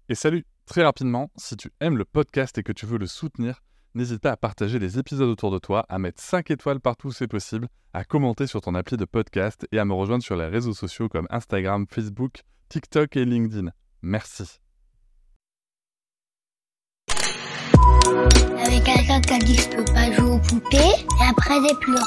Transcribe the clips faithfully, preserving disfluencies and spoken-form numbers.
Et salut, très rapidement, si tu aimes le podcast et que tu veux le soutenir, n'hésite pas à partager les épisodes autour de toi, à mettre cinq étoiles partout où c'est possible, à commenter sur ton appli de podcast et à me rejoindre sur les réseaux sociaux comme Instagram, Facebook, TikTok et LinkedIn. Merci. Avec quelqu'un qui a dit que je peux pas jouer aux poupées, et après j'ai pleuré.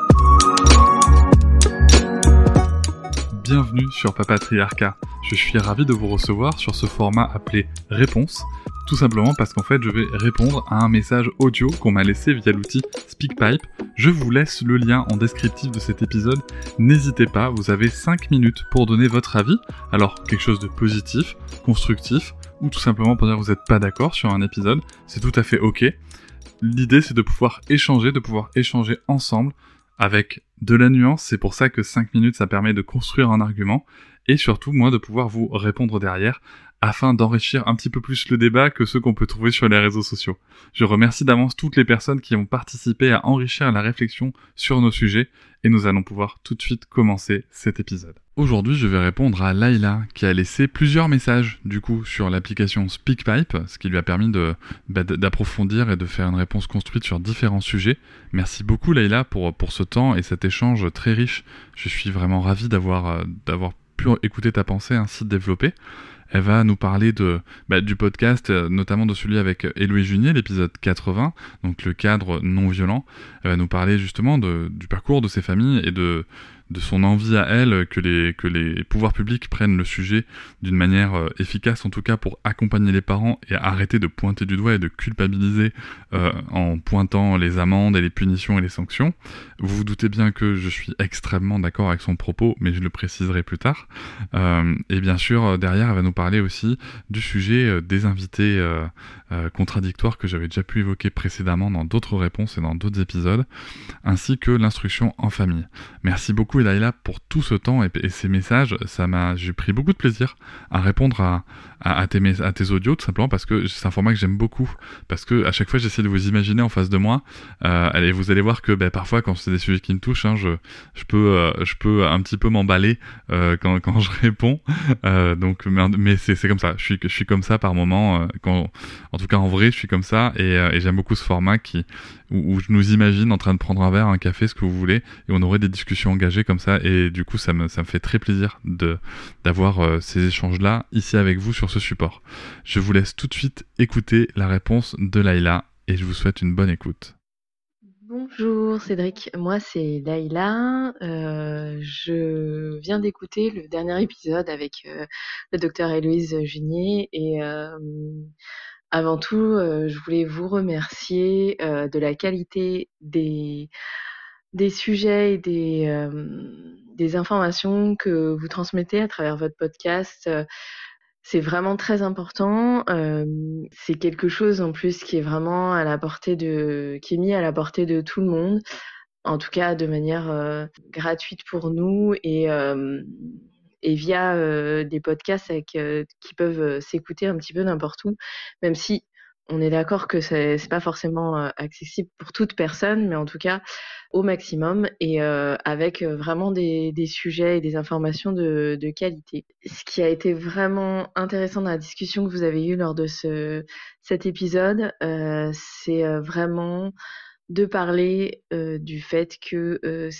Bienvenue sur Papatriarcat. Je suis ravi de vous recevoir sur ce format appelé Réponse, tout simplement parce qu'en fait je vais répondre à un message audio qu'on m'a laissé via l'outil SpeakPipe. Je vous laisse le lien en descriptif de cet épisode. N'hésitez pas, vous avez cinq minutes pour donner votre avis. Alors quelque chose de positif, constructif, ou tout simplement pour dire que vous n'êtes pas d'accord sur un épisode, c'est tout à fait ok. L'idée c'est de pouvoir échanger, de pouvoir échanger ensemble avec de la nuance, c'est pour ça que cinq minutes ça permet de construire un argument, et surtout moi de pouvoir vous répondre derrière, afin d'enrichir un petit peu plus le débat que ceux qu'on peut trouver sur les réseaux sociaux. Je remercie d'avance toutes les personnes qui ont participé à enrichir la réflexion sur nos sujets, et nous allons pouvoir tout de suite commencer cet épisode. Aujourd'hui, je vais répondre à Laïla, qui a laissé plusieurs messages, du coup, sur l'application SpeakPipe, ce qui lui a permis de, bah, d'approfondir et de faire une réponse construite sur différents sujets. Merci beaucoup, Laïla, pour, pour ce temps et cet échange très riche. Je suis vraiment ravi d'avoir, d'avoir pu écouter ta pensée ainsi développée. Elle va nous parler de, bah, du podcast, notamment de celui avec Héloïse Junier, l'épisode quatre-vingts, donc le cadre non violent. Elle va nous parler justement de, du parcours de ses familles et de, de son envie à elle que les, que les pouvoirs publics prennent le sujet d'une manière euh, efficace, en tout cas pour accompagner les parents et arrêter de pointer du doigt et de culpabiliser euh, en pointant les amendes et les punitions et les sanctions. Vous vous doutez bien que je suis extrêmement d'accord avec son propos, mais je le préciserai plus tard. Euh, et bien sûr, derrière, elle va nous parler aussi du sujet euh, des invités euh, euh, contradictoires que j'avais déjà pu évoquer précédemment dans d'autres réponses et dans d'autres épisodes, ainsi que l'instruction en famille. Merci beaucoup Laïla pour tout ce temps et, et ces messages. Ça m'a, j'ai pris beaucoup de plaisir à répondre à, à, à, tes, à tes audios, tout simplement parce que c'est un format que j'aime beaucoup, parce que à chaque fois j'essaie de vous imaginer en face de moi. Euh, allez, vous allez voir que bah, parfois quand c'est des sujets qui me touchent, hein, je, je peux, euh, je peux un petit peu m'emballer euh, quand, quand je réponds. Euh, donc, mais, mais c'est, c'est comme ça. Je suis, je suis comme ça par moment. Euh, quand, en tout cas en vrai, je suis comme ça et, euh, et j'aime beaucoup ce format qui où, où je nous imagine en train de prendre un verre, un café, ce que vous voulez, et on aurait des discussions engagées comme ça, et du coup ça me, ça me fait très plaisir de, d'avoir euh, ces échanges-là ici avec vous sur ce support. Je vous laisse tout de suite écouter la réponse de Laïla, et je vous souhaite une bonne écoute. Bonjour Cédric, moi c'est Laïla, euh, je viens d'écouter le dernier épisode avec euh, le docteur Héloïse Junier, et euh, avant tout, euh, je voulais vous remercier euh, de la qualité des, des sujets et des, euh, des informations que vous transmettez à travers votre podcast. C'est vraiment très important. Euh, c'est quelque chose en plus qui est vraiment à la portée de, qui est mis à la portée de tout le monde, en tout cas de manière euh, gratuite pour nous, et euh, et via euh, des podcasts avec, euh, qui peuvent euh, s'écouter un petit peu n'importe où, même si on est d'accord que c'est, c'est pas forcément euh, accessible pour toute personne, mais en tout cas au maximum, et euh, avec euh, vraiment des, des sujets et des informations de, de qualité. Ce qui a été vraiment intéressant dans la discussion que vous avez eue lors de ce, cet épisode, euh, c'est euh, vraiment de parler euh, du fait que euh,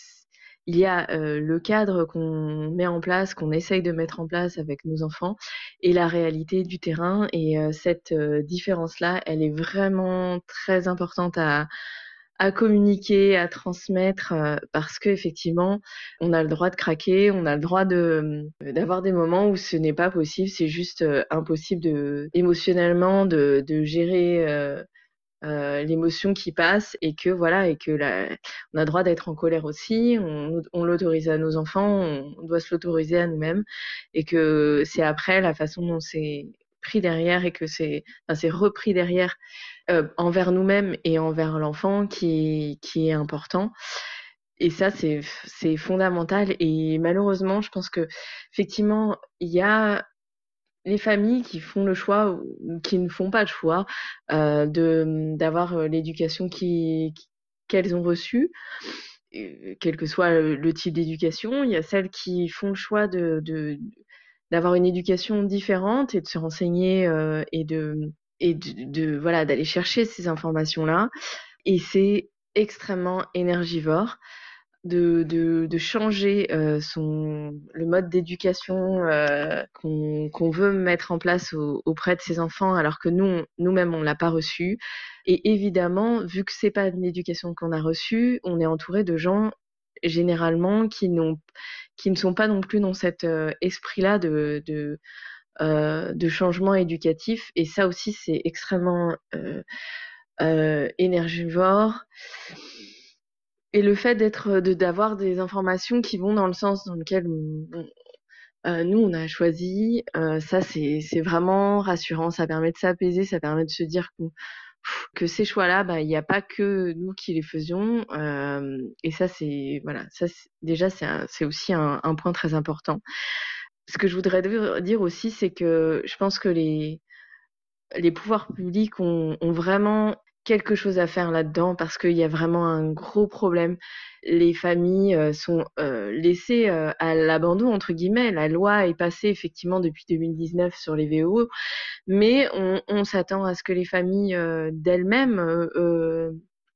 il y a euh, le cadre qu'on met en place, qu'on essaye de mettre en place avec nos enfants, et la réalité du terrain. Et euh, cette euh, différence-là, elle est vraiment très importante à, à communiquer, à transmettre, euh, parce que effectivement, on a le droit de craquer, on a le droit de d'avoir des moments où ce n'est pas possible, c'est juste euh, impossible de émotionnellement de, de gérer. Euh, euh, l'émotion qui passe, et que voilà, et que la, on a le droit d'être en colère aussi, on, on l'autorise à nos enfants, on doit se l'autoriser à nous-mêmes, et que c'est après la façon dont c'est pris derrière, et que c'est, enfin, c'est repris derrière euh, envers nous-mêmes et envers l'enfant qui, qui est important. Et ça, c'est, c'est fondamental. Et malheureusement, je pense que effectivement, il y a les familles qui font le choix ou qui ne font pas le choix euh, de d'avoir euh, l'éducation qui, qui- qu'elles ont reçue, euh, quel que soit le, le type d'éducation. Il y a celles qui font le choix de, de d'avoir une éducation différente et de se renseigner euh, et de et de, de voilà d'aller chercher ces informations-là. Et c'est extrêmement énergivore de, de, de changer euh, son, le mode d'éducation euh, qu'on, qu'on veut mettre en place au, auprès de ses enfants, alors que nous, on- nous-mêmes, on l'a pas reçu. Et évidemment, vu que c'est pas une éducation qu'on a reçue, on est entouré de gens généralement qui n'ont, qui ne sont pas non plus dans cet euh, esprit-là de, de, euh, de changement éducatif. Et ça aussi, c'est extrêmement euh, euh, énergivore. Et le fait d'être, de, d'avoir des informations qui vont dans le sens dans lequel on- on- euh, nous on a choisi, euh, ça c'est c'est vraiment rassurant. Ça permet de s'apaiser, ça permet de se dire qu'on- que ces choix-là, bah il n'y a pas que nous qui les faisions. Euh, et ça c'est voilà, ça c'est- déjà c'est un- c'est aussi un, un point très important. Ce que je voudrais dire aussi, c'est que je pense que les les pouvoirs publics ont, ont vraiment quelque chose à faire là-dedans parce qu'il y a vraiment un gros problème. Les familles euh, sont euh, laissées euh, à l'abandon, entre guillemets. La loi est passée effectivement depuis deux mille dix-neuf sur les V O, mais on, on s'attend à ce que les familles euh, d'elles-mêmes euh, euh,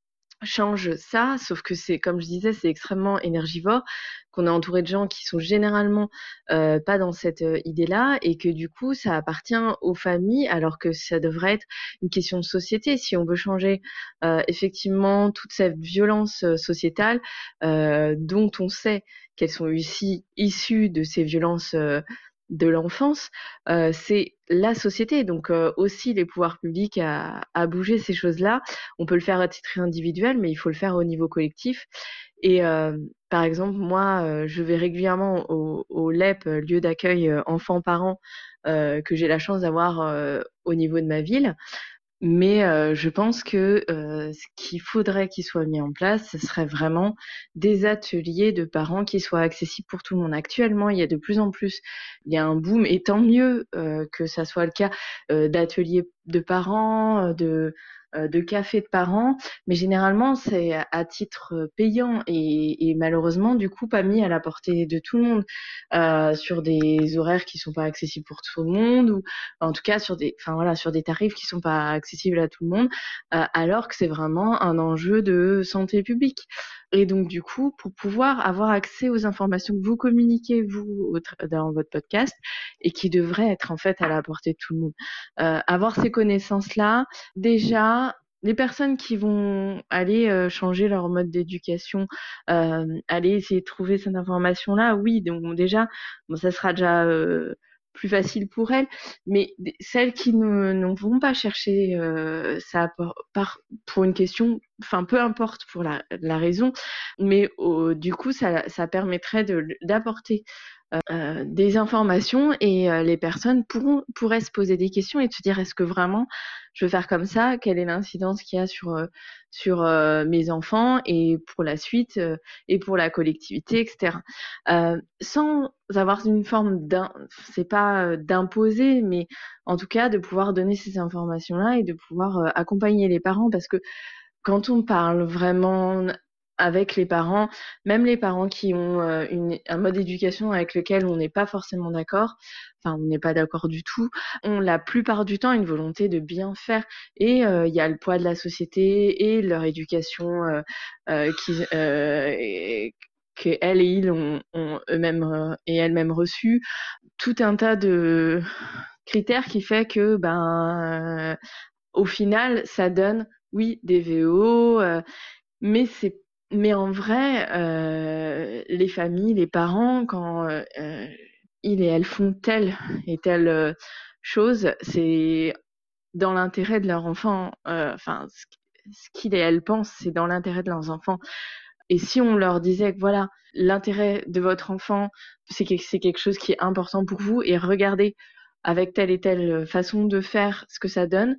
change ça, sauf que c'est, comme je disais, c'est extrêmement énergivore, qu'on est entouré de gens qui sont généralement euh, pas dans cette euh, idée-là, et que du coup, ça appartient aux familles, alors que ça devrait être une question de société. Si on veut changer euh, effectivement toute cette violence euh, sociétale, euh, dont on sait qu'elles sont aussi issues de ces violences euh, de l'enfance, euh, c'est la société, donc euh, aussi les pouvoirs publics à, à bouger ces choses-là. On peut le faire à titre individuel, mais il faut le faire au niveau collectif. Et euh, par exemple, moi, euh, je vais régulièrement au, au L E P, euh, lieu d'accueil euh, enfants-parents, euh, que j'ai la chance d'avoir euh, au niveau de ma ville. Mais euh, je pense que euh, ce qu'il faudrait qu'il soit mis en place, ce serait vraiment des ateliers de parents qui soient accessibles pour tout le monde. Actuellement, il y a de plus en plus, il y a un boom, et tant mieux euh, que ça soit le cas euh, d'ateliers de parents, euh, de euh, de cafés de parents, mais généralement c'est à, à titre euh, payant et, et malheureusement du coup pas mis à la portée de tout le monde, euh, sur des horaires qui sont pas accessibles pour tout le monde, ou en tout cas sur des, enfin voilà, sur des tarifs qui sont pas accessibles à tout le monde, euh, alors que c'est vraiment un enjeu de santé publique. Et donc du coup, pour pouvoir avoir accès aux informations que vous communiquez vous au tra- dans votre podcast et qui devraient être en fait à la portée de tout le monde, euh, avoir ces connaissances-là, déjà. Les personnes qui vont aller euh, changer leur mode d'éducation, euh, aller essayer de trouver cette information-là, oui, donc déjà, bon, ça sera déjà euh, plus facile pour elles, mais des- celles qui ne, ne vont pas chercher euh, ça par, par- pour une question, enfin peu importe pour la, la raison, mais au- du coup ça, ça permettrait de, d'apporter euh, des informations, et euh, les personnes pourront, pourraient se poser des questions et se dire est-ce que vraiment je veux faire comme ça? Quelle est l'incidence qu'il y a sur, euh, sur euh, mes enfants et pour la suite euh, et pour la collectivité, et cetera. Euh, sans avoir une forme d'un, c'est pas euh, d'imposer, mais en tout cas de pouvoir donner ces informations-là et de pouvoir euh, accompagner les parents, parce que quand on parle vraiment avec les parents, même les parents qui ont euh, une, un mode d'éducation avec lequel on n'est pas forcément d'accord, enfin on n'est pas d'accord du tout, ont la plupart du temps une volonté de bien faire. Et euh, il y a le poids de la société et leur éducation euh, euh, qui, euh, et- que elles et ils ont, ont eux-mêmes euh, et elles-mêmes reçu, tout un tas de critères qui fait que ben euh, au final ça donne oui des V O, euh, mais c'est mais en vrai euh, les familles, les parents, quand euh, euh, ils et elles font telle et telle euh, chose, c'est dans l'intérêt de leur enfant, euh, enfin ce, ce qu'ils et elles pensent, c'est dans l'intérêt de leurs enfants. Et si on leur disait que voilà, l'intérêt de votre enfant, c'est que c'est quelque chose qui est important pour vous, et regardez avec telle et telle façon de faire ce que ça donne,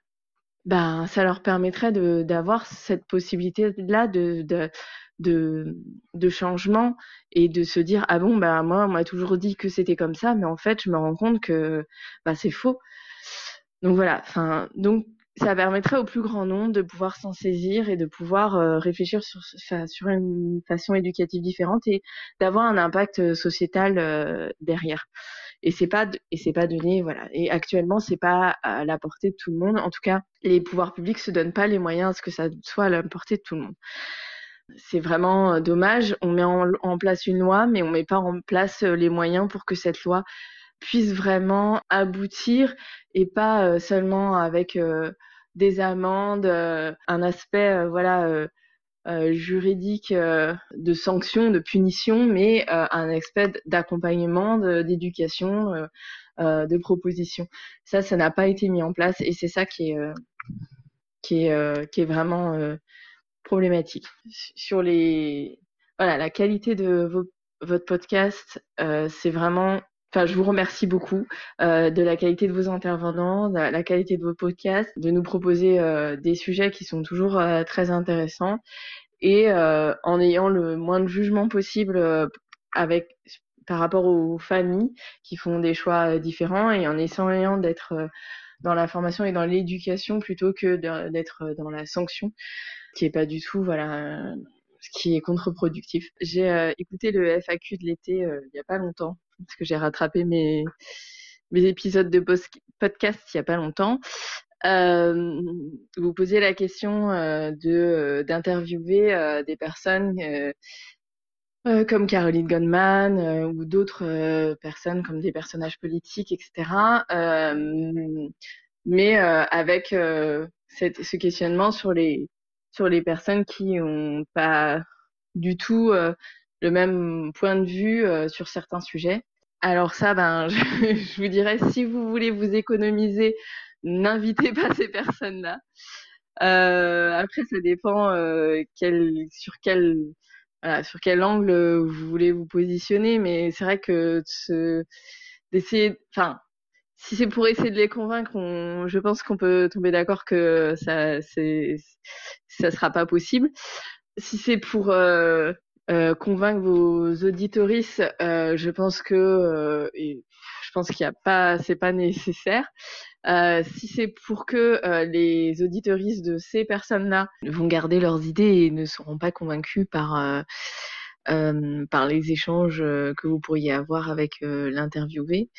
ben ça leur permettrait de d'avoir cette possibilité-là de, de de de changement, et de se dire ah bon bah moi on m'a toujours dit que c'était comme ça, mais en fait je me rends compte que bah c'est faux. Donc voilà, enfin donc ça permettrait au plus grand nombre de pouvoir s'en saisir et de pouvoir euh, réfléchir sur enfin, sur une façon éducative différente et d'avoir un impact euh, sociétal euh, derrière. et c'est pas et c'est pas donné, voilà. Et actuellement, c'est pas à la portée de tout le monde. En tout cas, les pouvoirs publics se donnent pas les moyens à ce que ça soit à la portée de tout le monde. C'est vraiment dommage. On met en, en place une loi, mais on met pas en place les moyens pour que cette loi puisse vraiment aboutir et pas seulement avec euh, des amendes, euh, un aspect euh, voilà euh, euh, juridique euh, de sanction, de punition, mais euh, un aspect d'accompagnement, de, d'éducation, euh, euh, de proposition. Ça, ça n'a pas été mis en place et c'est ça qui est euh, qui est euh, qui est vraiment euh, problématique. Sur les voilà la qualité de vos, votre podcast, euh, c'est vraiment. Enfin, je vous remercie beaucoup euh, de la qualité de vos intervenants, de la, la qualité de vos podcasts, de nous proposer euh, des sujets qui sont toujours euh, très intéressants et euh, en ayant le moins de jugement possible euh, avec par rapport aux familles qui font des choix euh, différents et en essayant d'être euh, dans la formation et dans l'éducation plutôt que de, d'être dans la sanction, qui est pas du tout voilà euh, ce qui est contre-productif. J'ai euh, écouté le F A Q de l'été euh, il y a pas longtemps parce que j'ai rattrapé mes mes épisodes de podcast il y a pas longtemps. Euh, vous posiez la question euh, de euh, d'interviewer euh, des personnes euh, euh, comme Caroline Goldman euh, ou d'autres euh, personnes comme des personnages politiques, et cetera. Euh, mais euh, avec euh, cette, ce questionnement sur les sur les personnes qui ont pas du tout euh, le même point de vue euh, sur certains sujets. Alors ça, ben, je, je vous dirais, si vous voulez vous économiser, n'invitez pas ces personnes-là. Euh, après, ça dépend euh, quel, sur quel, voilà, sur quel angle vous voulez vous positionner, mais c'est vrai que ce, d'essayer, enfin, si c'est pour essayer de les convaincre, on, je pense qu'on peut tomber d'accord que ça, c'est, ça sera pas possible. Si c'est pour euh, euh, convaincre vos auditoristes, euh, je pense que, euh, et je pense qu'il y a pas, c'est pas nécessaire. Euh, si c'est pour que euh, les auditoristes de ces personnes-là vont garder leurs idées et ne seront pas convaincus par euh, euh, par les échanges que vous pourriez avoir avec euh, l'interviewé.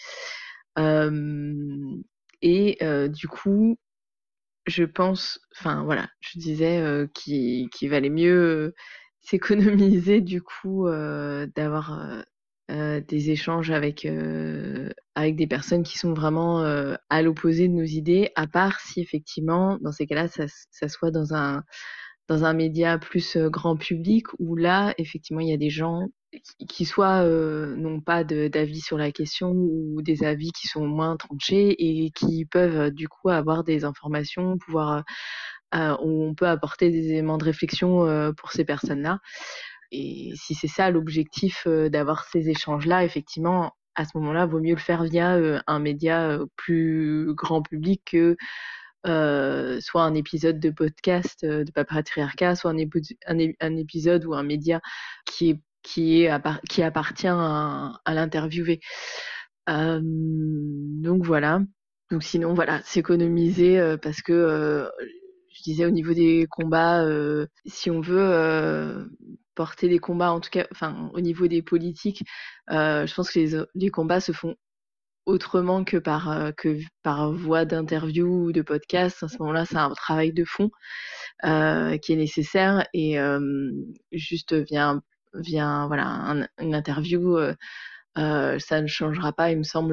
Euh, et euh, du coup, je pense, enfin voilà, je disais euh, qu'il, qu'il valait mieux euh, s'économiser du coup euh, d'avoir euh, euh, des échanges avec euh, avec des personnes qui sont vraiment euh, à l'opposé de nos idées, à part si effectivement dans ces cas-là ça, ça soit dans un dans un média plus euh, grand public où là effectivement il y a des gens qui, qui soit euh, n'ont pas de, d'avis sur la question ou des avis qui sont moins tranchés et qui peuvent euh, du coup avoir des informations, pouvoir euh, où on peut apporter des éléments de réflexion euh, pour ces personnes-là. Et si c'est ça l'objectif euh, d'avoir ces échanges-là, effectivement, à ce moment-là, vaut mieux le faire via euh, un média euh, plus grand public que euh, soit un épisode de podcast euh, de Papatriarcat, soit un, épo- un, é- un épisode ou un média qui est qui est qui appartient à, à l'interviewé. Euh, donc voilà. Donc sinon voilà, s'économiser euh, parce que euh, je disais au niveau des combats, euh, si on veut euh, porter des combats, en tout cas, enfin au niveau des politiques, euh, je pense que les les combats se font autrement que par euh, que par voie d'interview ou de podcast. À ce moment-là, c'est un travail de fond euh, qui est nécessaire et euh, juste via via voilà un, une interview, euh, euh, ça ne changera pas, il me semble,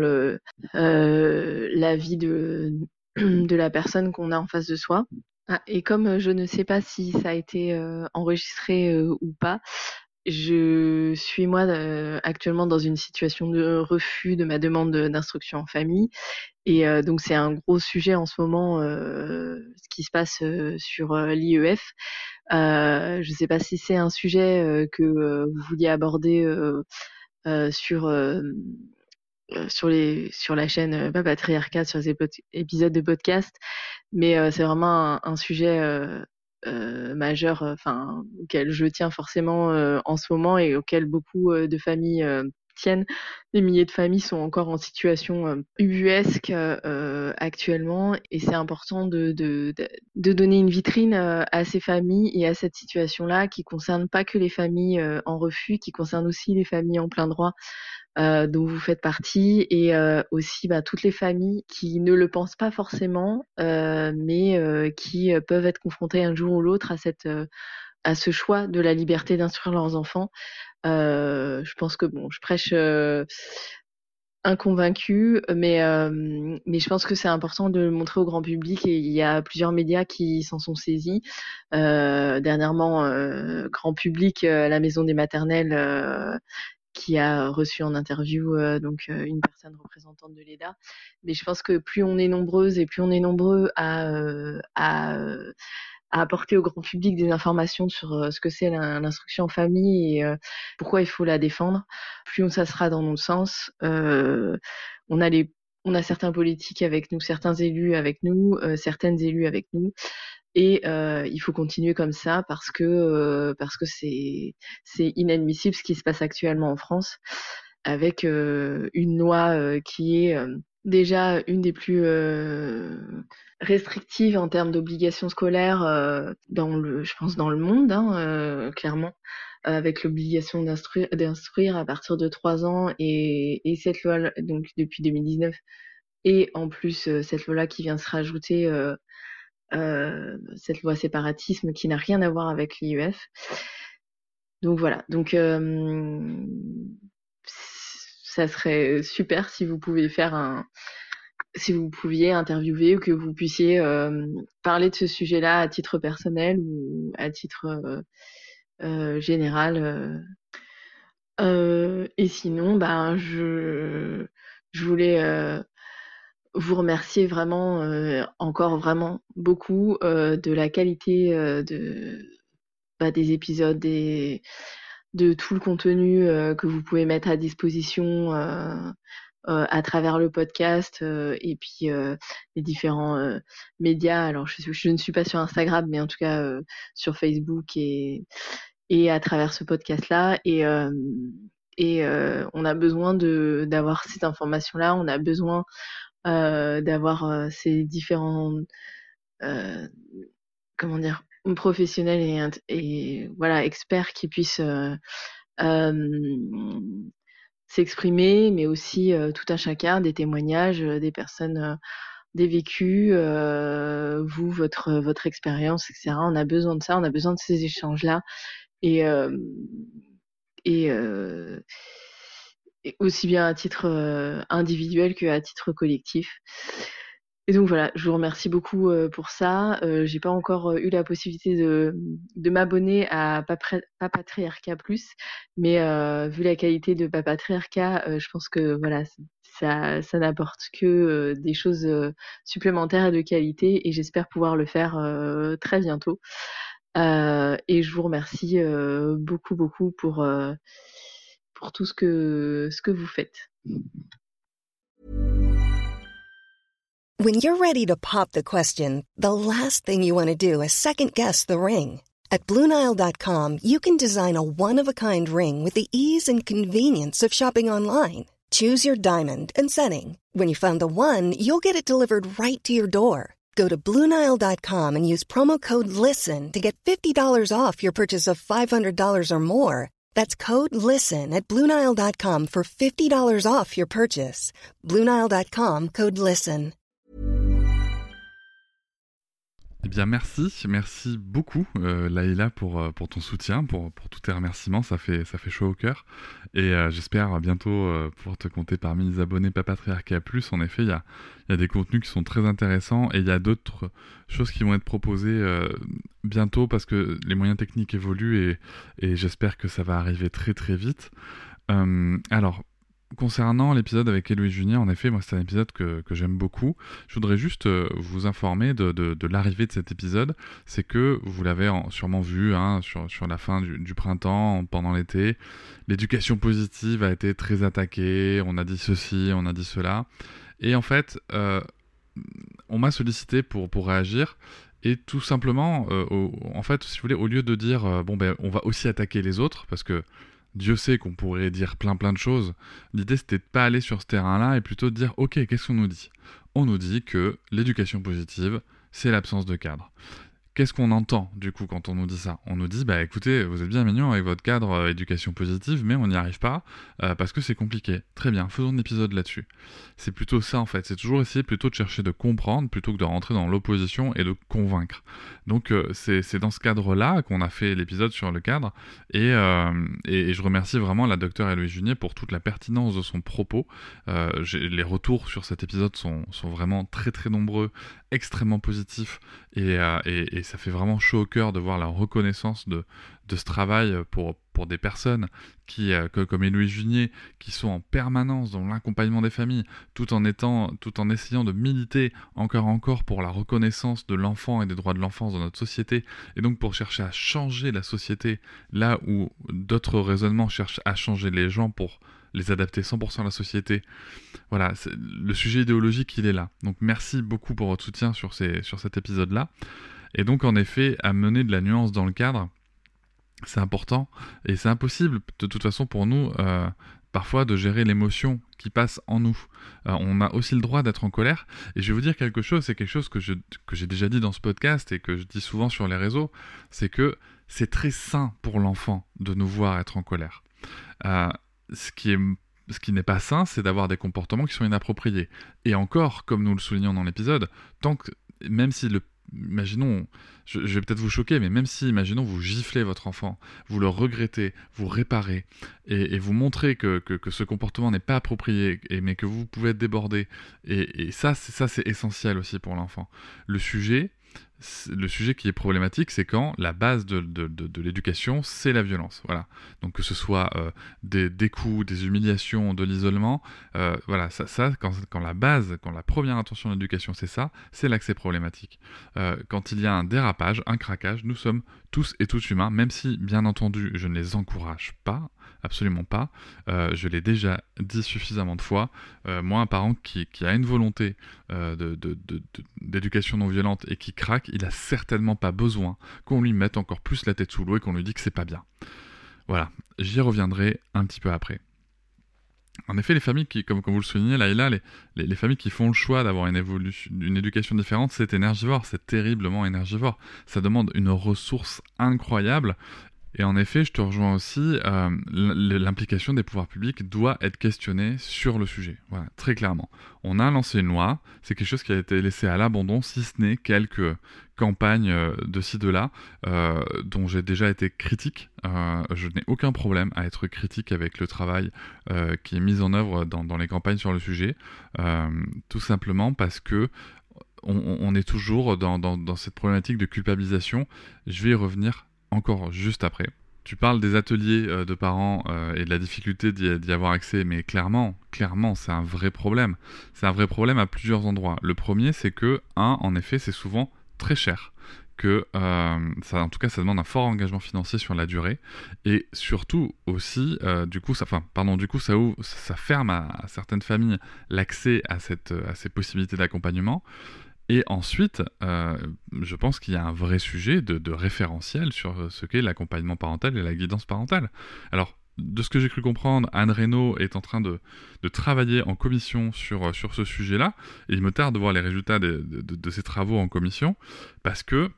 euh, la vie de de la personne qu'on a en face de soi. Ah, et comme je ne sais pas si ça a été euh, enregistré euh, ou pas, je suis moi euh, actuellement dans une situation de refus de ma demande d'instruction en famille et euh, donc c'est un gros sujet en ce moment euh, ce qui se passe euh, sur euh, l'I E F. Euh, je ne sais pas si c'est un sujet euh, que euh, vous vouliez aborder euh, euh, sur euh, euh, sur les sur la chaîne euh, Papatriarcat, sur ces pod- épisodes de podcast, mais euh, c'est vraiment un, un sujet euh, euh, majeur, enfin auquel je tiens forcément euh, en ce moment et auquel beaucoup euh, de familles euh, soutiennent. Des milliers de familles sont encore en situation euh, ubuesque euh, actuellement, et c'est important de, de, de, de donner une vitrine euh, à ces familles et à cette situation-là qui concerne pas que les familles euh, en refus, qui concerne aussi les familles en plein droit. Euh, dont vous faites partie, et euh, aussi bah, toutes les familles qui ne le pensent pas forcément, euh, mais euh, qui euh, peuvent être confrontées un jour ou l'autre à cette euh, à ce choix de la liberté d'instruire leurs enfants. Euh, je pense que bon, je prêche euh, inconvaincue, mais euh, mais je pense que c'est important de le montrer au grand public, et il y a plusieurs médias qui s'en sont saisis. Euh, dernièrement, euh, grand public, euh, la Maison des maternelles. Euh, qui a reçu en interview euh, donc euh, une personne représentante de l'E D A. Mais je pense que plus on est nombreuses et plus on est nombreux à, euh, à, euh, à apporter au grand public des informations sur euh, ce que c'est l'instruction en famille et euh, pourquoi il faut la défendre, plus on, ça sera dans notre sens. Euh, on a les on a certains politiques avec nous, certains élus avec nous, euh, certaines élus avec nous. Et euh, il faut continuer comme ça parce que euh, parce que c'est c'est inadmissible ce qui se passe actuellement en France, avec euh, une loi euh, qui est euh, déjà une des plus euh, restrictives en termes d'obligations scolaires euh, dans le je pense dans le monde, hein, euh, clairement, avec l'obligation d'instruire d'instruire à partir de trois ans, et et cette loi donc depuis deux mille dix-neuf, et en plus euh, cette loi là qui vient se rajouter, euh, Euh, cette loi séparatisme qui n'a rien à voir avec l'I E F. Donc voilà, donc euh, ça serait super si vous pouviez faire un, si vous pouviez interviewer ou que vous puissiez euh, parler de ce sujet-là à titre personnel ou à titre euh, euh, général. Euh. Euh, et sinon, bah, je, je voulais euh, vous remercier vraiment, euh, encore vraiment beaucoup euh, de la qualité euh, de, bah, des épisodes, des, de tout le contenu euh, que vous pouvez mettre à disposition euh, euh, à travers le podcast euh, et puis euh, les différents euh, médias. Alors je, je ne suis pas sur Instagram, mais en tout cas euh, sur Facebook et, et à travers ce podcast-là. Et, euh, et euh, on a besoin de d'avoir cette information-là, on a besoin euh, d'avoir euh, ces différents euh, comment dire professionnels et, et voilà experts qui puissent euh, euh, s'exprimer, mais aussi euh, tout un chacun, des témoignages, euh, des personnes, euh, des vécus, euh, vous, votre votre expérience, et cetera. On a besoin de ça, on a besoin de ces échanges-là, et euh, et, euh, et aussi bien à titre euh, individuel qu'à titre collectif. Et donc voilà, je vous remercie beaucoup euh, pour ça. Euh, j'ai pas encore euh, eu la possibilité de, de m'abonner à Papra- Papatriarcat Plus, mais euh, vu la qualité de Papatriarcat, euh, je pense que voilà, ça, ça n'apporte que euh, des choses euh, supplémentaires et de qualité, et j'espère pouvoir le faire euh, très bientôt. Euh, et je vous remercie euh, beaucoup beaucoup pour euh, pour tout ce que ce que vous faites. When you're ready to pop the question, the last thing you want to do is second-guess the ring. At Blue Nile dot com, you can design a one-of-a-kind ring with the ease and convenience of shopping online. Choose your diamond and setting. When you find the one, you'll get it delivered right to your door. Go to Blue Nile dot com and use promo code LISTEN to get fifty dollars off your purchase of five hundred dollars or more. That's code LISTEN at Blue Nile dot com for fifty dollars off your purchase. Blue Nile dot com, code LISTEN. Eh bien merci, merci beaucoup euh, Laïla pour, euh, pour ton soutien, pour, pour tous tes remerciements, ça fait, ça fait chaud au cœur. Et euh, j'espère bientôt euh, pouvoir te compter parmi les abonnés Papatriarcat Plus. En effet, il y a, y a des contenus qui sont très intéressants, et il y a d'autres choses qui vont être proposées euh, bientôt parce que les moyens techniques évoluent, et, et j'espère que ça va arriver très très vite. Euh, alors... Concernant l'épisode avec Héloïse Junier, en effet, moi c'est un épisode que, que j'aime beaucoup. Je voudrais juste euh, vous informer de, de, de l'arrivée de cet épisode. C'est que vous l'avez en, sûrement vu hein, sur, sur la fin du, du printemps, pendant l'été. L'éducation positive a été très attaquée. On a dit ceci, on a dit cela. Et en fait, euh, on m'a sollicité pour, pour réagir. Et tout simplement, euh, au, en fait, si vous voulez, au lieu de dire euh, bon ben on va aussi attaquer les autres, parce que Dieu sait qu'on pourrait dire plein plein de choses. L'idée, c'était de pas aller sur ce terrain-là et plutôt de dire, ok, qu'est-ce qu'on nous dit ? On nous dit que l'éducation positive, c'est l'absence de cadre. Qu'est-ce qu'on entend du coup quand on nous dit ça ? On nous dit, bah écoutez, vous êtes bien mignon avec votre cadre euh, éducation positive, mais on n'y arrive pas euh, parce que c'est compliqué. Très bien, faisons un épisode là-dessus. C'est plutôt ça en fait, c'est toujours essayer plutôt de chercher de comprendre plutôt que de rentrer dans l'opposition et de convaincre. Donc euh, c'est, c'est dans ce cadre-là qu'on a fait l'épisode sur le cadre et, euh, et, et je remercie vraiment la docteure Héloïse Junier pour toute la pertinence de son propos. Euh, j'ai, les retours sur cet épisode sont, sont vraiment très très nombreux, extrêmement positifs et, euh, et, et ça fait vraiment chaud au cœur de voir la reconnaissance de, de ce travail pour, pour des personnes qui, euh, comme Héloïse Junier, qui sont en permanence dans l'accompagnement des familles, tout en étant, tout en essayant de militer encore et encore pour la reconnaissance de l'enfant et des droits de l'enfance dans notre société, et donc pour chercher à changer la société là où d'autres raisonnements cherchent à changer les gens pour les adapter cent pour cent à la société. Voilà, c'est, le sujet idéologique, il est là. Donc merci beaucoup pour votre soutien sur, ces, sur cet épisode-là. Et donc, en effet, amener de la nuance dans le cadre, c'est important. Et c'est impossible, de toute façon, pour nous, euh, parfois, de gérer l'émotion qui passe en nous. Euh, on a aussi le droit d'être en colère. Et je vais vous dire quelque chose, c'est quelque chose que, je, que j'ai déjà dit dans ce podcast et que je dis souvent sur les réseaux, c'est que c'est très sain pour l'enfant de nous voir être en colère. Euh, ce qui est... Ce qui n'est pas sain, c'est d'avoir des comportements qui sont inappropriés. Et encore, comme nous le soulignons dans l'épisode, tant que, même si le imaginons, je, je vais peut-être vous choquer, mais même si, imaginons, vous giflez votre enfant, vous le regrettez, vous réparez, et, et vous montrez que, que, que ce comportement n'est pas approprié, et, mais que vous pouvez être débordé, et, et ça, c'est, ça, c'est essentiel aussi pour l'enfant. Le sujet, le sujet qui est problématique, c'est quand la base de, de, de, de l'éducation, c'est la violence. Voilà. Donc que ce soit euh, des, des coups, des humiliations, de l'isolement, euh, voilà, ça, ça quand, quand la base, quand la première intention de l'éducation, c'est ça, c'est là que c'est problématique. Euh, quand il y a un dérapage, un craquage, nous sommes tous et toutes humains, même si, bien entendu, je ne les encourage pas, absolument pas. Euh, je l'ai déjà dit suffisamment de fois. Euh, moi, un parent qui, qui a une volonté euh, de, de, de, de, d'éducation non violente et qui craque, il a certainement pas besoin qu'on lui mette encore plus la tête sous l'eau et qu'on lui dise que c'est pas bien. Voilà, j'y reviendrai un petit peu après. En effet, les familles qui, comme, comme vous le soulignez, là et là, les, les, les familles qui font le choix d'avoir une, évolution, une éducation différente, c'est énergivore, c'est terriblement énergivore. Ça demande une ressource incroyable. Et en effet, je te rejoins aussi, euh, l'implication des pouvoirs publics doit être questionnée sur le sujet. Voilà, très clairement. On a lancé une loi, c'est quelque chose qui a été laissé à l'abandon, si ce n'est quelques campagnes de ci, de là, euh, dont j'ai déjà été critique. Euh, je n'ai aucun problème à être critique avec le travail euh, qui est mis en œuvre dans, dans les campagnes sur le sujet, euh, tout simplement parce que on, on est toujours dans, dans, dans cette problématique de culpabilisation. Je vais y revenir encore juste après. Tu parles des ateliers euh, de parents euh, et de la difficulté d'y, d'y avoir accès, mais clairement, clairement, c'est un vrai problème. C'est un vrai problème à plusieurs endroits. Le premier, c'est que, un, en effet, c'est souvent très cher. Que, euh, ça, en tout cas, ça demande un fort engagement financier sur la durée. Et surtout aussi, euh, du coup, ça, enfin, pardon, du coup, ça, ouvre, ça ferme à, à certaines familles l'accès à, cette, à ces possibilités d'accompagnement. Et ensuite, euh, je pense qu'il y a un vrai sujet de, de référentiel sur ce qu'est l'accompagnement parental et la guidance parentale. Alors, de ce que j'ai cru comprendre, Anne Reynaud est en train de, de travailler en commission sur, sur ce sujet-là, et il me tarde de voir les résultats de, de, de, de ses travaux en commission, parce que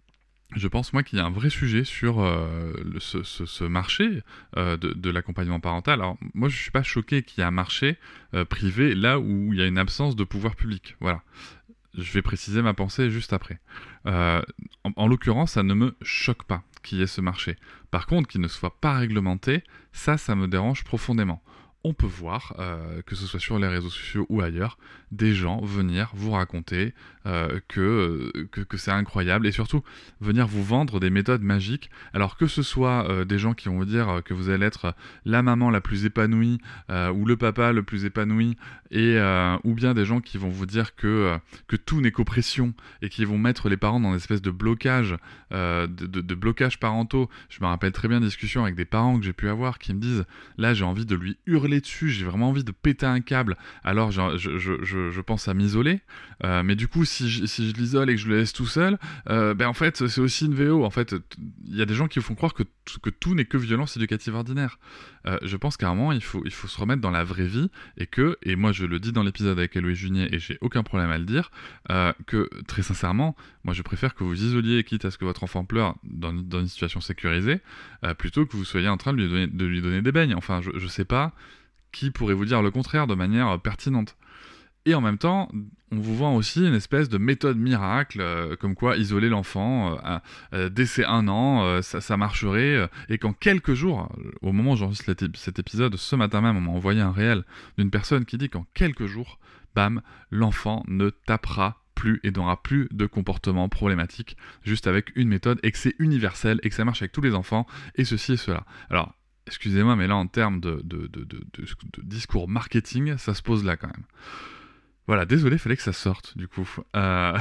je pense, moi, qu'il y a un vrai sujet sur euh, le, ce, ce, ce marché euh, de, de l'accompagnement parental. Alors, moi, je ne suis pas choqué qu'il y ait un marché euh, privé là où il y a une absence de pouvoir public. Voilà. Je vais préciser ma pensée juste après. Euh, en, en l'occurrence, ça ne me choque pas qu'il y ait ce marché. Par contre, qu'il ne soit pas réglementé, ça, ça me dérange profondément. On peut voir, euh, que ce soit sur les réseaux sociaux ou ailleurs, des gens venir vous raconter euh, que, que, que c'est incroyable et surtout venir vous vendre des méthodes magiques. Alors que ce soit euh, des gens qui vont vous dire que vous allez être la maman la plus épanouie euh, ou le papa le plus épanoui et, euh, ou bien des gens qui vont vous dire que, euh, que tout n'est qu'oppression et qui vont mettre les parents dans une espèce de blocage, euh, de, de, de blocage parentaux. Je me rappelle très bien de discussions avec des parents que j'ai pu avoir qui me disent « Là, j'ai envie de lui hurler hurler dessus, j'ai vraiment envie de péter un câble, alors je, je, je, je, je pense à m'isoler. Euh, mais du coup, si je, si je l'isole et que je le laisse tout seul, euh, ben en fait, c'est aussi une V O. En fait, il y a des gens qui font croire que, t- que tout n'est que violence éducative ordinaire. Euh, je pense qu'à un moment, il faut, il faut se remettre dans la vraie vie et que, et moi je le dis dans l'épisode avec Héloïse Junier et j'ai aucun problème à le dire, euh, que très sincèrement, moi je préfère que vous isoliez, quitte à ce que votre enfant pleure dans, dans une situation sécurisée, euh, plutôt que vous soyez en train de lui donner, de lui donner des beignes. Enfin, je, je sais pas qui pourrait vous dire le contraire de manière pertinente. Et en même temps, on vous vend aussi une espèce de méthode miracle, euh, comme quoi isoler l'enfant euh, euh, dès ses un an, euh, ça, ça marcherait, euh, et qu'en quelques jours, au moment où j'enregistre cet épisode, ce matin même, on m'a envoyé un réel d'une personne qui dit qu'en quelques jours, bam, l'enfant ne tapera plus et n'aura plus de comportement problématique, juste avec une méthode, et que c'est universel, et que ça marche avec tous les enfants, et ceci et cela. Alors, excusez-moi, mais là, en termes de, de, de, de, de, de discours marketing, ça se pose là quand même. Voilà, désolé, fallait que ça sorte, du coup. Euh...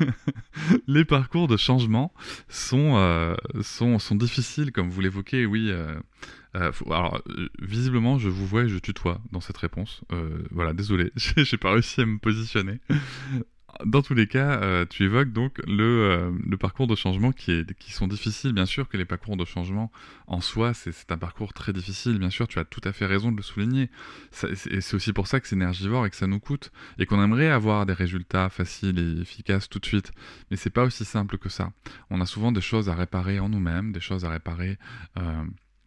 les parcours de changement sont, euh, sont, sont difficiles, comme vous l'évoquez, oui. Euh, euh, faut... Alors, euh, visiblement, je vous vois et je tutoie dans cette réponse. Euh, voilà, désolé, j'ai pas réussi à me positionner. Dans tous les cas, euh, tu évoques donc le, euh, le parcours de changement qui, est, qui sont difficiles. Bien sûr que les parcours de changement en soi, c'est, c'est un parcours très difficile. Bien sûr, tu as tout à fait raison de le souligner. Ça, et c'est aussi pour ça que c'est énergivore et que ça nous coûte. Et qu'on aimerait avoir des résultats faciles et efficaces tout de suite. Mais c'est pas aussi simple que ça. On a souvent des choses à réparer en nous-mêmes, des choses à réparer... Euh,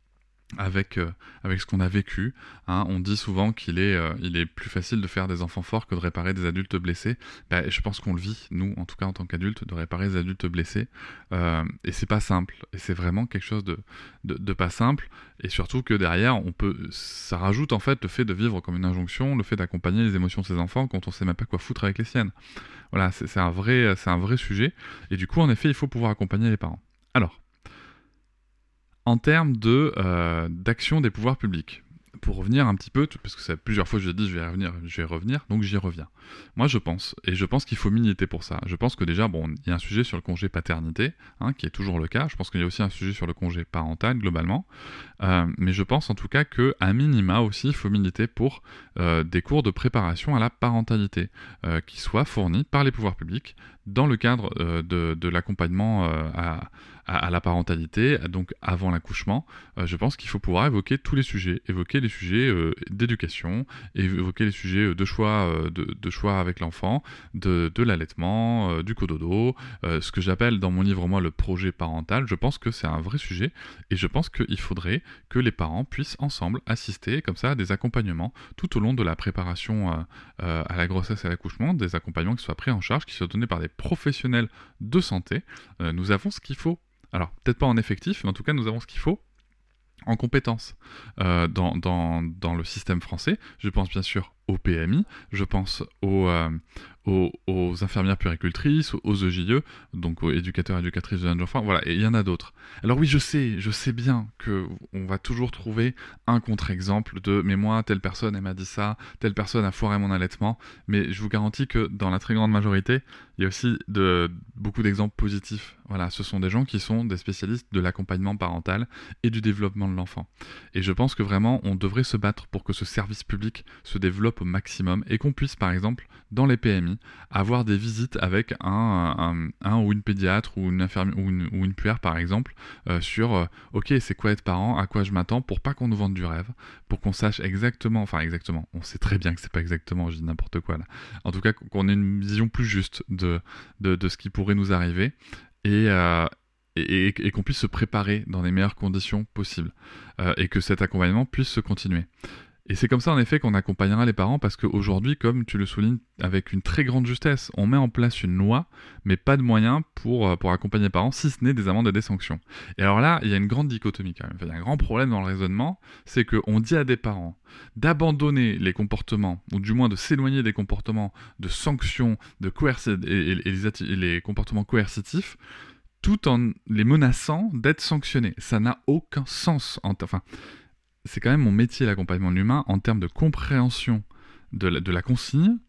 avec euh, avec ce qu'on a vécu, hein. On dit souvent qu'il est euh, il est plus facile de faire des enfants forts que de réparer des adultes blessés. Ben, je pense qu'on le vit, nous en tout cas en tant qu'adultes, de réparer des adultes blessés, euh, et c'est pas simple, et c'est vraiment quelque chose de, de de pas simple, et surtout que derrière on peut ça rajoute en fait le fait de vivre comme une injonction, le fait d'accompagner les émotions de ses enfants quand on sait même pas quoi foutre avec les siennes. Voilà, c'est, c'est un vrai c'est un vrai sujet, et du coup en effet il faut pouvoir accompagner les parents. Alors, en termes de, euh, d'action des pouvoirs publics, pour revenir un petit peu, parce que ça plusieurs fois je l'ai dit, je vais revenir, je vais revenir, donc j'y reviens. Moi je pense, et je pense qu'il faut militer pour ça. Je pense que déjà, bon, il y a un sujet sur le congé paternité, hein, qui est toujours le cas. Je pense qu'il y a aussi un sujet sur le congé parental globalement, euh, mais je pense en tout cas que à minima aussi, il faut militer pour euh, des cours de préparation à la parentalité euh, qui soient fournis par les pouvoirs publics dans le cadre euh, de, de l'accompagnement euh, à à la parentalité, donc avant l'accouchement. Euh, je pense qu'il faut pouvoir évoquer tous les sujets, évoquer les sujets euh, d'éducation, évoquer les sujets de choix, euh, de, de choix avec l'enfant, de, de l'allaitement, euh, du cododo, euh, ce que j'appelle dans mon livre, moi, le projet parental. Je pense que c'est un vrai sujet, et je pense qu'il faudrait que les parents puissent ensemble assister, comme ça, à des accompagnements tout au long de la préparation euh, euh, à la grossesse et à l'accouchement, des accompagnements qui soient pris en charge, qui soient donnés par des professionnels de santé. Euh, nous avons ce qu'il faut. Alors, peut-être pas en effectif, mais en tout cas, nous avons ce qu'il faut en compétences euh, dans, dans, dans le système français. Je pense bien sûr au P M I, je pense aux, euh, aux, aux infirmières puéricultrices, aux E J E, donc aux éducateurs et éducatrices de jeunes enfants, voilà, et il y en a d'autres. Alors oui, je sais, je sais bien qu'on va toujours trouver un contre-exemple de « mais moi, telle personne, elle m'a dit ça, telle personne a foiré mon allaitement », mais je vous garantis que dans la très grande majorité, il y a aussi de, beaucoup d'exemples positifs. Voilà, ce sont des gens qui sont des spécialistes de l'accompagnement parental et du développement de l'enfant. Et je pense que vraiment, on devrait se battre pour que ce service public se développe au maximum et qu'on puisse, par exemple, dans les P M I, avoir des visites avec un, un, un ou une pédiatre ou une infirmière ou une, ou une puère, par exemple, euh, sur euh, ok, c'est quoi être parent, à quoi je m'attends, pour pas qu'on nous vende du rêve, pour qu'on sache exactement, enfin exactement, on sait très bien que c'est pas exactement, je dis n'importe quoi là, en tout cas qu'on ait une vision plus juste de, de, de ce qui pourrait nous arriver, et, euh, et, et, et qu'on puisse se préparer dans les meilleures conditions possibles, euh, et que cet accompagnement puisse se continuer. Et c'est comme ça en effet qu'on accompagnera les parents, parce qu'aujourd'hui, comme tu le soulignes avec une très grande justesse, on met en place une loi, mais pas de moyens pour, pour accompagner les parents, si ce n'est des amendes et des sanctions. Et alors là, il y a une grande dichotomie quand même. Enfin, il y a un grand problème dans le raisonnement, c'est qu'on dit à des parents d'abandonner les comportements, ou du moins de s'éloigner des comportements de sanctions, de coerci- et, et, et, les atti- et les comportements coercitifs, tout en les menaçant d'être sanctionnés. Ça n'a aucun sens. En t- enfin, c'est quand même mon métier, l'accompagnement de l'humain, en termes de compréhension de la, de la consigne.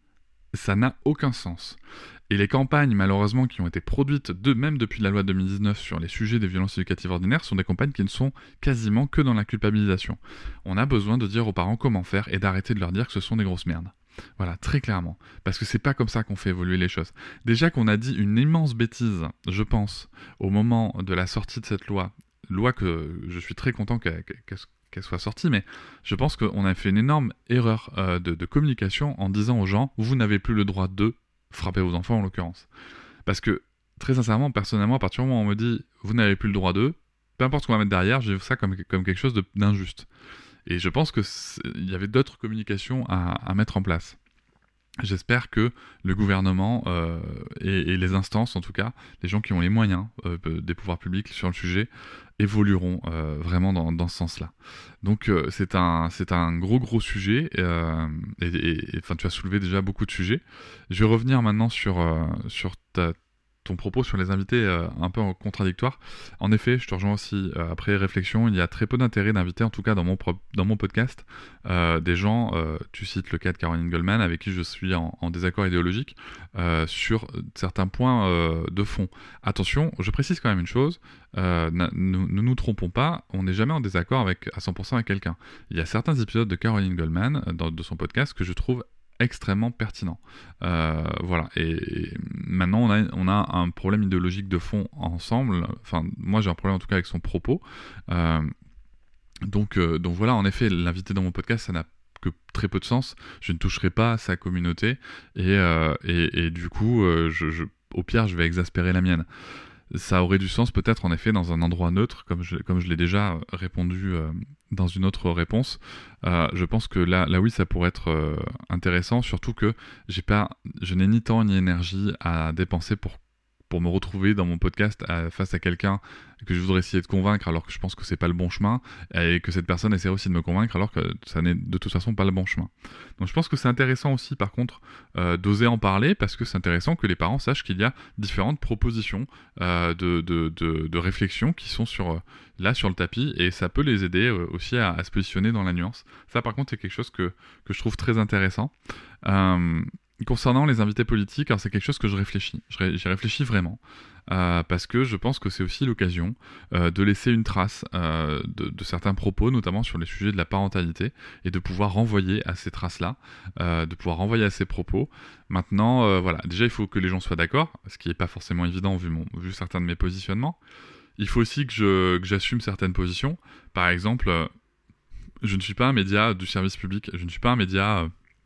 Ça n'a aucun sens. Et les campagnes, malheureusement, qui ont été produites de, même depuis la loi de deux mille dix-neuf sur les sujets des violences éducatives ordinaires, sont des campagnes qui ne sont quasiment que dans la culpabilisation. On a besoin de dire aux parents comment faire et d'arrêter de leur dire que ce sont des grosses merdes. Voilà, très clairement. Parce que c'est pas comme ça qu'on fait évoluer les choses. Déjà qu'on a dit une immense bêtise, je pense, au moment de la sortie de cette loi, loi que je suis très content qu'elle, qu'elle soit sortie, mais je pense qu'on a fait une énorme erreur euh, de, de communication en disant aux gens « vous n'avez plus le droit de frapper vos enfants en l'occurrence ». Parce que, très sincèrement, personnellement, à partir du moment où on me dit « vous n'avez plus le droit de », peu importe ce qu'on va mettre derrière, j'ai vu ça comme, comme quelque chose de, d'injuste. Et je pense qu'il y avait d'autres communications à, à mettre en place. J'espère que le gouvernement euh, et, et les instances, en tout cas, les gens qui ont les moyens euh, des pouvoirs publics sur le sujet, évolueront euh, vraiment dans, dans ce sens-là. Donc euh, c'est un, c'est un gros gros sujet, euh, et, et, et enfin, tu as soulevé déjà beaucoup de sujets. Je vais revenir maintenant sur, euh, sur ta, ton propos sur les invités euh, un peu contradictoire. En effet, je te rejoins aussi, euh, après réflexion, il y a très peu d'intérêt d'inviter, en tout cas dans mon, pro- dans mon podcast, euh, des gens, euh, tu cites le cas de Caroline Goldman, avec qui je suis en, en désaccord idéologique, euh, sur certains points euh, de fond. Attention, je précise quand même une chose, euh, ne nous, nous trompons pas, on n'est jamais en désaccord avec, à cent pour cent avec quelqu'un. Il y a certains épisodes de Caroline Goldman, dans, de son podcast, que je trouve extrêmement pertinent. Euh, voilà. Et, et maintenant, on a, on a un problème idéologique de fond ensemble. Enfin, moi, j'ai un problème en tout cas avec son propos. Euh, donc, euh, donc voilà, en effet, l'inviter dans mon podcast, ça n'a que très peu de sens. Je ne toucherai pas à sa communauté. Et, euh, et, et du coup, euh, je, je, au pire, je vais exaspérer la mienne. Ça aurait du sens peut-être en effet dans un endroit neutre, comme je, comme je l'ai déjà répondu euh, dans une autre réponse. Euh, je pense que là, là oui, ça pourrait être euh, intéressant, surtout que j'ai pas, je n'ai ni temps ni énergie à dépenser pour, pour me retrouver dans mon podcast à, face à quelqu'un que je voudrais essayer de convaincre alors que je pense que c'est pas le bon chemin, et que cette personne essaie aussi de me convaincre alors que ça n'est de toute façon pas le bon chemin. Donc je pense que c'est intéressant aussi par contre euh, d'oser en parler, parce que c'est intéressant que les parents sachent qu'il y a différentes propositions euh, de, de, de, de réflexion qui sont sur, euh, là sur le tapis, et ça peut les aider euh, aussi à, à se positionner dans la nuance. Ça par contre c'est quelque chose que, que je trouve très intéressant. Euh, Concernant les invités politiques, alors c'est quelque chose que je réfléchis. J'y réfléchis vraiment. Euh, parce que je pense que c'est aussi l'occasion euh, de laisser une trace euh, de, de certains propos, notamment sur les sujets de la parentalité, et de pouvoir renvoyer à ces traces-là, euh, de pouvoir renvoyer à ces propos. Maintenant, euh, voilà, déjà il faut que les gens soient d'accord, ce qui n'est pas forcément évident vu, mon, vu certains de mes positionnements. Il faut aussi que, je, que j'assume certaines positions. Par exemple, euh, je ne suis pas un média du service public, je ne suis pas un média... Euh,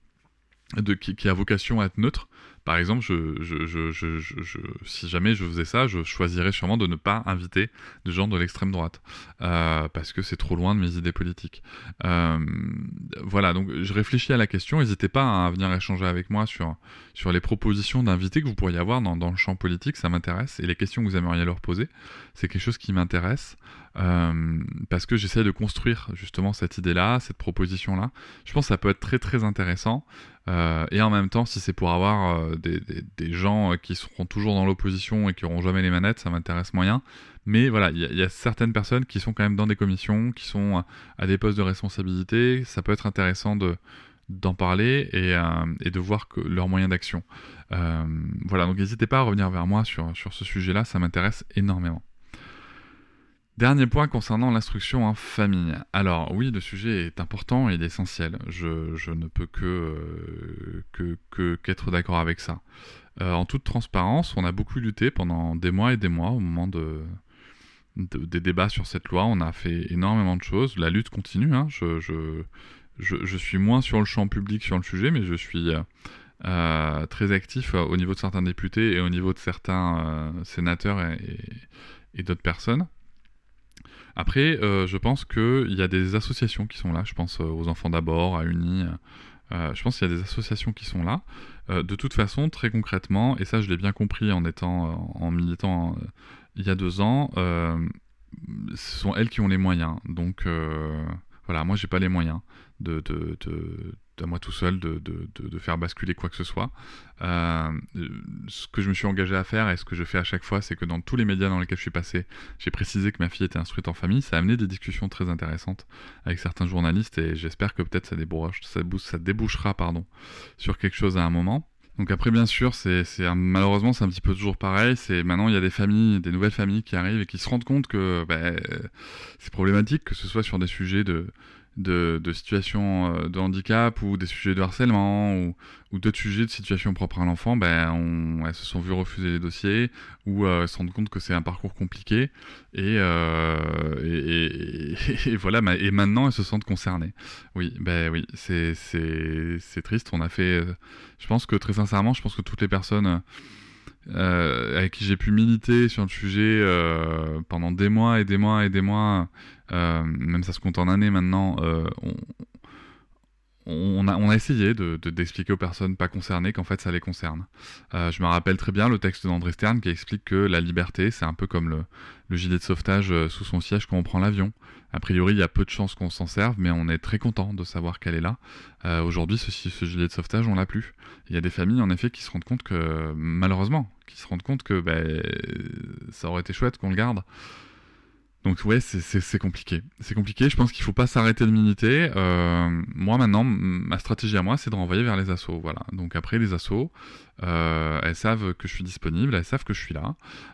De, qui, qui a vocation à être neutre. Par exemple, je, je, je, je, je, je, si jamais je faisais ça, je choisirais sûrement de ne pas inviter des gens de l'extrême droite, euh, parce que c'est trop loin de mes idées politiques. Euh, voilà, donc je réfléchis à la question, n'hésitez pas à venir échanger avec moi sur, sur les propositions d'invités que vous pourriez avoir dans, dans le champ politique, ça m'intéresse, et les questions que vous aimeriez leur poser, c'est quelque chose qui m'intéresse, euh, parce que j'essaie de construire justement cette idée-là, cette proposition-là. Je pense que ça peut être très très intéressant. Euh, et en même temps, si c'est pour avoir euh, des, des, des gens qui seront toujours dans l'opposition et qui n'auront jamais les manettes, ça m'intéresse moyen. Mais voilà, il y, y a certaines personnes qui sont quand même dans des commissions, qui sont à des postes de responsabilité. Ça peut être intéressant de, d'en parler et, euh, et de voir que leurs moyens d'action. Euh, voilà, donc n'hésitez pas à revenir vers moi sur, sur ce sujet-là, ça m'intéresse énormément. Dernier point concernant l'instruction en famille. Alors oui, le sujet est important et il est essentiel. Je, je ne peux que, euh, que, que, qu'être d'accord avec ça. Euh, en toute transparence, on a beaucoup lutté pendant des mois et des mois au moment de, de, des débats sur cette loi. On a fait énormément de choses. La lutte continue. Hein. Je, je, je, je suis moins sur le champ public sur le sujet, mais je suis euh, très actif au niveau de certains députés et au niveau de certains euh, sénateurs et, et, et d'autres personnes. Après, euh, je pense qu'il y a des associations qui sont là. Je pense aux Enfants d'abord, à Uni. Euh, je pense qu'il y a des associations qui sont là. Euh, de toute façon, très concrètement, et ça je l'ai bien compris en étant, en militant euh, il y a deux ans, euh, ce sont elles qui ont les moyens. Donc euh, voilà, moi j'ai pas les moyens de, de, de, de moi tout seul de, de, de, de faire basculer quoi que ce soit. Euh, ce que je me suis engagé à faire et ce que je fais à chaque fois, c'est que dans tous les médias dans lesquels je suis passé, j'ai précisé que ma fille était instruite en famille. Ça a amené des discussions très intéressantes avec certains journalistes et j'espère que peut-être ça, débouche, ça, bouche, ça débouchera pardon, sur quelque chose à un moment. Donc après, bien sûr, c'est, c'est un, malheureusement, c'est un petit peu toujours pareil. C'est maintenant, il y a des familles, des nouvelles familles qui arrivent et qui se rendent compte que bah, c'est problématique, que ce soit sur des sujets de de, de situations de handicap ou des sujets de harcèlement ou, ou d'autres sujets de situations propres à l'enfant. Ben, on, elles se sont vues refuser les dossiers ou euh, elles se rendent compte que c'est un parcours compliqué et euh, et, et, et voilà. Et maintenant, elles se sentent concernées. Oui, ben oui, c'est c'est c'est triste. On a fait. Je pense que très sincèrement, je pense que toutes les personnes Euh, avec qui j'ai pu militer sur le sujet euh, pendant des mois et des mois et des mois, euh, même ça se compte en années maintenant, euh, on, on, a, on a essayé de, de, d'expliquer aux personnes pas concernées qu'en fait ça les concerne. Euh, je me rappelle très bien le texte d'André Stern qui explique que la liberté, c'est un peu comme le, le gilet de sauvetage sous son siège quand on prend l'avion. A priori, il y a peu de chances qu'on s'en serve, mais on est très content de savoir qu'elle est là. Euh, aujourd'hui, ce, ce gilet de sauvetage, on l'a plus. Il y a des familles, en effet, qui se rendent compte que, malheureusement, qui se rendent compte que ben, ça aurait été chouette qu'on le garde. Donc ouais, c'est, c'est, c'est compliqué. C'est compliqué, je pense qu'il faut pas s'arrêter de militer. Euh, moi maintenant, ma stratégie à moi, c'est de renvoyer vers les assos. Voilà. Donc après, les assos, euh, elles savent que je suis disponible, elles savent que je suis là.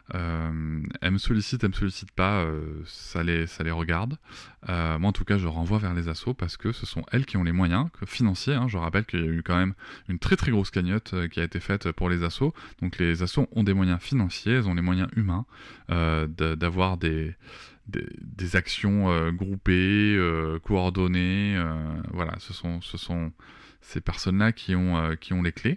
Euh, elles me sollicitent, elles me sollicitent pas, euh, ça, les, ça les regarde. Euh, moi en tout cas, je renvoie vers les assos parce que ce sont elles qui ont les moyens que financiers. Hein. Je rappelle qu'il y a eu quand même une très très grosse cagnotte euh, qui a été faite pour les assos. Donc les assos ont des moyens financiers, elles ont les moyens humains euh, de, d'avoir des... Des, des actions euh, groupées, euh, coordonnées, euh, voilà, ce sont, ce sont ces personnes-là qui ont, euh, qui ont les clés.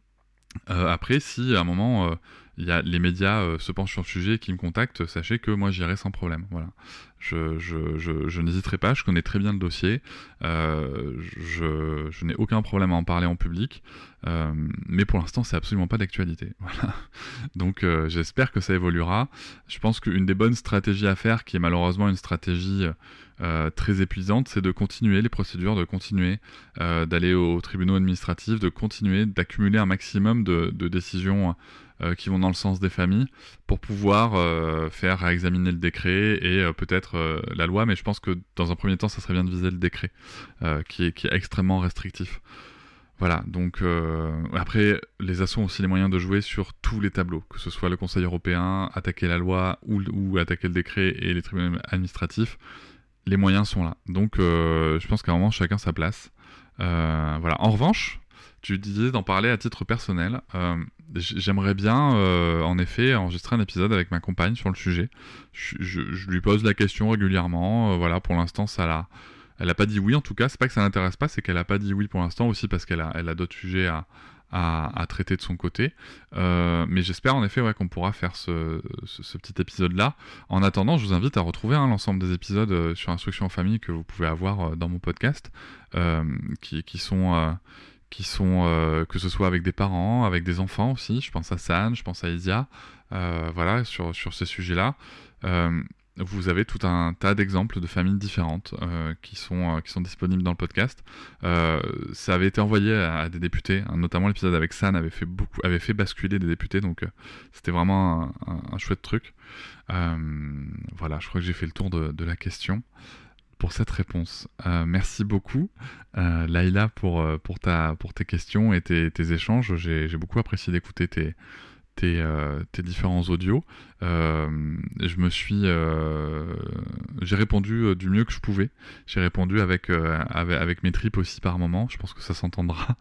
Euh, après, si à un moment, euh, y a, les médias euh, se penchent sur le sujet et qui me contactent, sachez que moi j'irai sans problème. Voilà. Je, je, je, je n'hésiterai pas, je connais très bien le dossier, euh, je, je n'ai aucun problème à en parler en public, euh, mais pour l'instant c'est absolument pas d'actualité. Voilà. Donc euh, j'espère que ça évoluera. Je pense qu'une des bonnes stratégies à faire, qui est malheureusement une stratégie euh, très épuisante, c'est de continuer les procédures, de continuer euh, d'aller aux tribunaux administratifs, de continuer d'accumuler un maximum de, de décisions Euh, qui vont dans le sens des familles pour pouvoir euh, faire réexaminer le décret et euh, peut-être euh, la loi, mais je pense que dans un premier temps ça serait bien de viser le décret euh, qui, est, qui est extrêmement restrictif. Voilà, donc euh, après les assos ont aussi les moyens de jouer sur tous les tableaux, que ce soit le Conseil européen, attaquer la loi ou, ou attaquer le décret et les tribunaux administratifs, les moyens sont là. Donc euh, je pense qu'à un moment chacun sa place. Euh, voilà. En revanche, tu disais d'en parler à titre personnel. Euh, j'aimerais bien, euh, en effet, enregistrer un épisode avec ma compagne sur le sujet. Je, je, je lui pose la question régulièrement. Euh, voilà, pour l'instant, ça l'a. Elle a pas dit oui, en tout cas. C'est pas que ça l'intéresse pas, c'est qu'elle a pas dit oui pour l'instant, aussi parce qu'elle a, elle a d'autres sujets à, à, à traiter de son côté. Euh, mais j'espère en effet ouais, qu'on pourra faire ce, ce, ce petit épisode-là. En attendant, je vous invite à retrouver hein, l'ensemble des épisodes euh, sur Instruction en famille que vous pouvez avoir euh, dans mon podcast, euh, qui, qui sont... Euh, qui sont, euh, que ce soit avec des parents, avec des enfants aussi, je pense à San, je pense à Isia, euh, voilà, sur, sur ces sujets-là. Euh, vous avez tout un tas d'exemples de familles différentes euh, qui, sont, euh, qui sont disponibles dans le podcast. Euh, ça avait été envoyé à, à des députés, hein, notamment l'épisode avec San avait fait, beaucoup, avait fait basculer des députés, donc euh, c'était vraiment un, un, un chouette truc. Euh, voilà, je crois que j'ai fait le tour de, de la question pour cette réponse. Euh, merci beaucoup, euh, Laïla, pour, pour, ta, pour tes questions et tes, tes échanges. J'ai, j'ai beaucoup apprécié d'écouter tes, tes, euh, tes différents audios. Euh, je me suis... Euh, j'ai répondu du mieux que je pouvais. J'ai répondu avec, euh, avec, avec mes tripes aussi par moment. Je pense que ça s'entendra.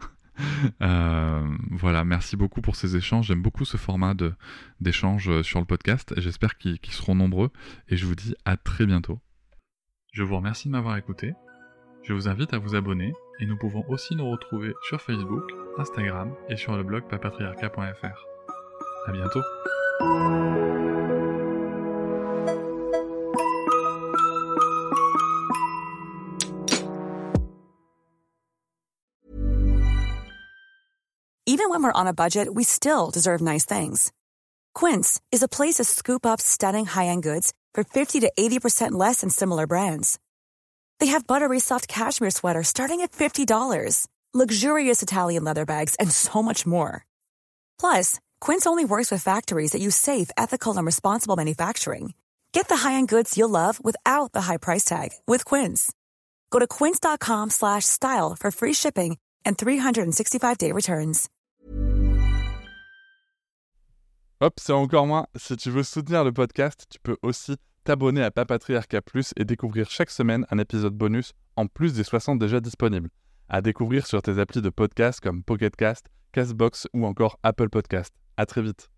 Euh, voilà, merci beaucoup pour ces échanges. J'aime beaucoup ce format de, d'échange sur le podcast. Et j'espère qu'ils, qu'ils seront nombreux. Et je vous dis à très bientôt. Je vous remercie de m'avoir écouté, je vous invite à vous abonner et nous pouvons aussi nous retrouver sur Facebook, Instagram et sur le blog papatriarcat point f r. À bientôt. Even when we're on a budget, we still deserve nice things. Quince is a place to scoop up stunning high-end goods for fifty to eighty percent less than similar brands. They have buttery soft cashmere sweaters starting at fifty dollars, luxurious Italian leather bags, and so much more. Plus, Quince only works with factories that use safe, ethical, and responsible manufacturing. Get the high-end goods you'll love without the high price tag with Quince. Go to quince.com slash style for free shipping and three sixty-five day returns. Hop, c'est encore moins. Si tu veux soutenir le podcast, tu peux aussi t'abonner à Papatriarcat Plus et découvrir chaque semaine un épisode bonus en plus des soixante déjà disponibles. À découvrir sur tes applis de podcast comme Pocket Cast, Castbox ou encore Apple Podcast. À très vite.